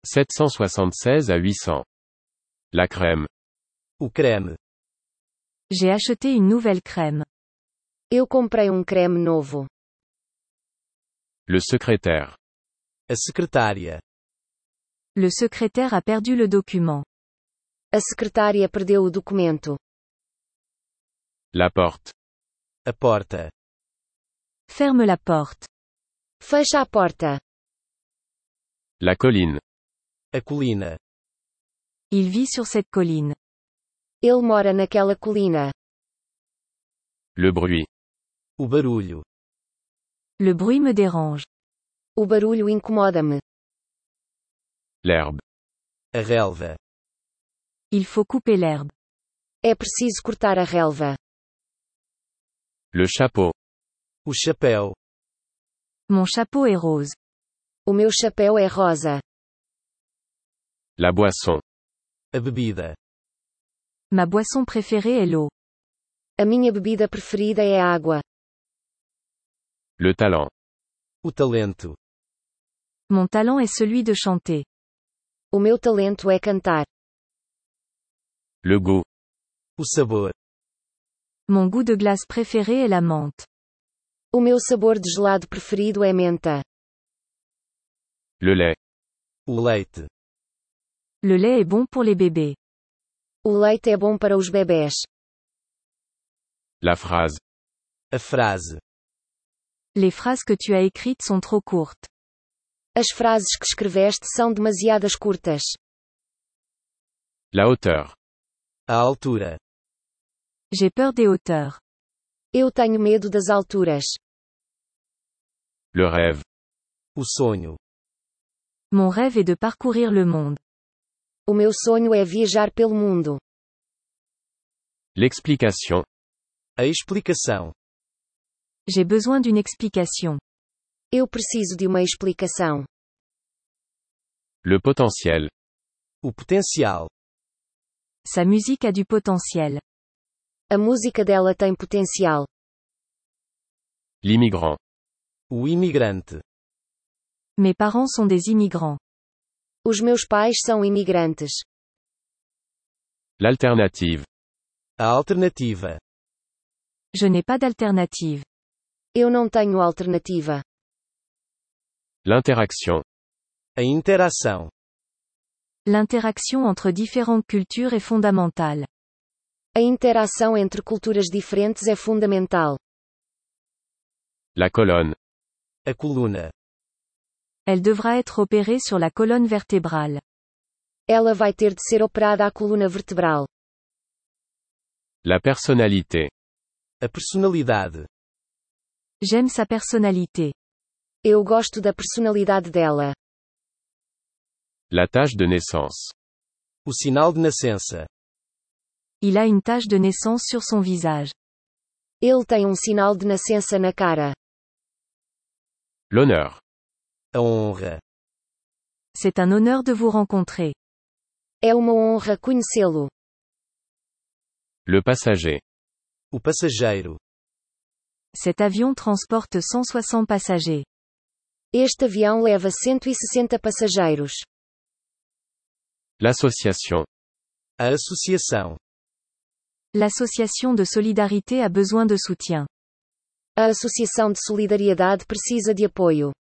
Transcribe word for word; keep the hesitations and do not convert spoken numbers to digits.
sept cent soixante-seize à huit cents. La crème. O creme. J'ai acheté une nouvelle crème. Eu comprei um creme novo. Le secrétaire. A secretária. Le secrétaire a perdu le document. A secretária perdeu o documento. La porte. A porta. Ferme la porte. Fecha a porta. La colline. A colina. Il vit sur cette colline. Ele mora naquela colina. Le bruit. O barulho. Le bruit me dérange. O barulho incomoda-me. L'herbe. A relva. Il faut couper l'herbe. É preciso cortar a relva. Le chapeau. O chapéu. Mon chapeau est rose. O meu chapéu é rosa. La boisson. A bebida. Ma boisson préférée est l'eau. A minha bebida preferida é a água. Le talent. O talento. Mon talent est celui de chanter. O meu talento é cantar. Le goût. O sabor. Mon goût de glace préféré est la menthe. O meu sabor de gelado preferido é menta. Le lait. O leite. Le lait est bon pour les bébés. O leite é bom para os bebés. La phrase. A frase. Les phrases que tu as écrites sont trop courtes. As frases que escreveste são demasiadas curtas. La hauteur. A altura. J'ai peur des hauteurs. Eu tenho medo das alturas. Le rêve. O sonho. Mon rêve est de parcourir le monde. O meu sonho é viajar pelo mundo. L'explication. A explicação. J'ai besoin d'une explication. Eu preciso de uma explicação. Le potentiel. O potencial. Sa musique a du potentiel. A música dela tem potencial. L'immigrant. O imigrante. Mes parents sont des immigrants. Os meus pais são imigrantes. L'alternative. A alternativa. Je n'ai pas d'alternative. Eu não tenho alternativa. L'interaction. A interação. L'interaction entre différentes cultures est fondamentale. A interação entre culturas diferentes é fundamental. La colonne. A coluna. Elle devra être opérée sur la colonne vertébrale. Ela vai ter de ser operada à coluna vertebral. La personnalité. A personalidade. J'aime sa personnalité. Eu gosto da personalidade dela. La tache de naissance. O sinal de nascença. Il a une tache de naissance sur son visage. Ele tem um sinal de nascença na cara. L'honneur. A honra. C'est un honneur de vous rencontrer. É uma honra conhecê-lo. Le passager. O passageiro. Cet avion transporte cent soixante passagers. Este avião leva cento e sessenta passageiros. L'association. A associação. L'association de solidarité a besoin de soutien. A Associação de Solidariedade precisa de apoio.